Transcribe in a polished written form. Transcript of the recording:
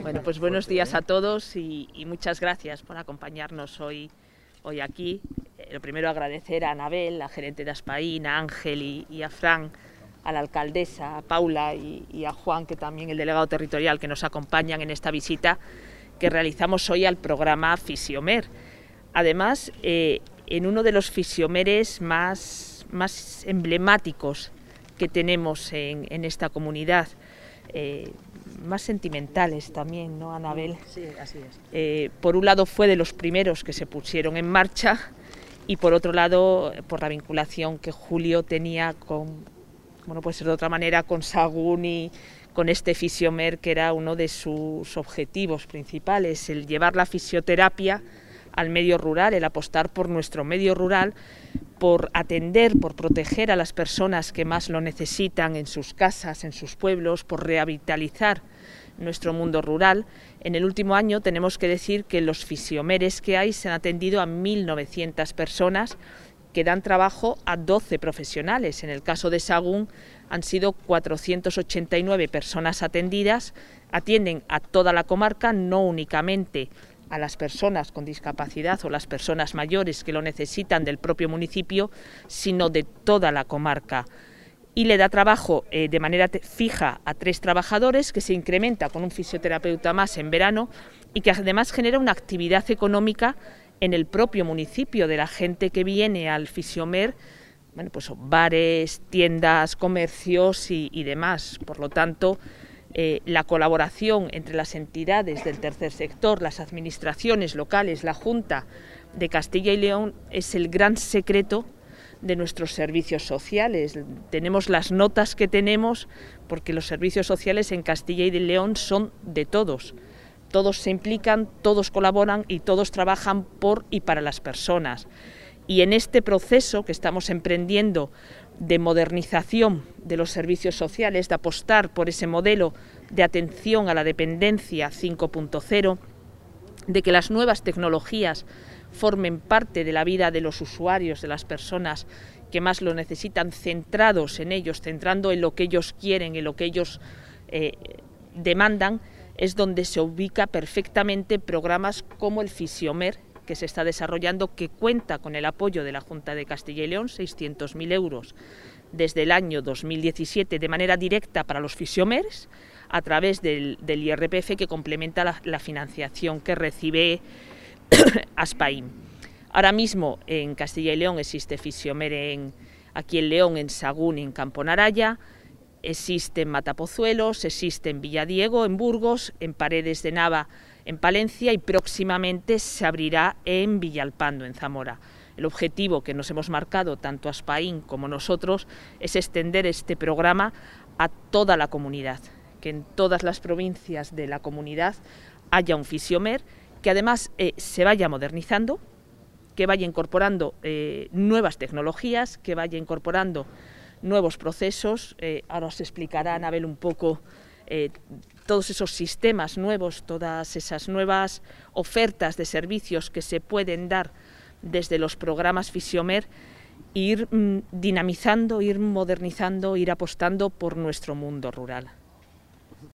Bueno, pues buenos días a todos y muchas gracias por acompañarnos hoy aquí. Lo primero, agradecer a Anabel, la gerente de Aspaín, a Ángel y a Fran, a la alcaldesa, a Paula y a Juan, que también el delegado territorial, que nos acompañan en esta visita que realizamos hoy al programa Fisiomer. Además, en uno de los fisiomeres más emblemáticos que tenemos en esta comunidad, más sentimentales también, ¿no, Anabel? Sí, así es. Por un lado fue de los primeros que se pusieron en marcha y por otro lado por la vinculación que Julio tenía con, bueno, puede ser de otra manera, con Sagún y con este Fisiomer, que era uno de sus objetivos principales, el llevar la fisioterapia al medio rural, el apostar por nuestro medio rural, por atender, por proteger a las personas que más lo necesitan en sus casas, en sus pueblos, por revitalizar nuestro mundo rural. En el último año tenemos que decir que los fisiomeres que hay se han atendido a 1.900 personas que dan trabajo a 12 profesionales. En el caso de Sagún han sido 489 personas atendidas, atienden a toda la comarca, no únicamente a las personas con discapacidad o las personas mayores que lo necesitan del propio municipio, sino de toda la comarca. Y le da trabajo de manera fija a 3 trabajadores, que se incrementa con un fisioterapeuta más en verano y que además genera una actividad económica en el propio municipio de la gente que viene al Fisiomer, bueno, pues bares, tiendas, comercios y demás. Por lo tanto, la colaboración entre las entidades del tercer sector, las administraciones locales, la Junta de Castilla y León es el gran secreto de nuestros servicios sociales. Tenemos las notas que tenemos porque los servicios sociales en Castilla y León son de todos. Todos se implican, todos colaboran y todos trabajan por y para las personas. Y en este proceso que estamos emprendiendo de modernización de los servicios sociales, de apostar por ese modelo de atención a la dependencia 5.0, de que las nuevas tecnologías formen parte de la vida de los usuarios, de las personas que más lo necesitan, centrados en ellos, centrando en lo que ellos quieren, en lo que ellos demandan, es donde se ubica perfectamente programas como el Fisiomer, que se está desarrollando, que cuenta con el apoyo de la Junta de Castilla y León, 600.000 euros desde el año 2017 de manera directa para los Fisiomers, a través del IRPF, que complementa la financiación que recibe Aspaín. Ahora mismo en Castilla y León existe Fisiomer aquí en León, en Sagún y en Camponaraya, existe en Matapozuelos, existe en Villadiego, en Burgos, en Paredes de Nava, en Palencia, y próximamente se abrirá en Villalpando, en Zamora. El objetivo que nos hemos marcado, tanto Aspaín como nosotros, es extender este programa a toda la comunidad, que en todas las provincias de la comunidad haya un Fisiomer, que además se vaya modernizando, que vaya incorporando nuevas tecnologías, que vaya incorporando nuevos procesos. Ahora os explicará Anabel un poco todos esos sistemas nuevos, todas esas nuevas ofertas de servicios que se pueden dar desde los programas Fisiomer, ir dinamizando, ir modernizando, ir apostando por nuestro mundo rural.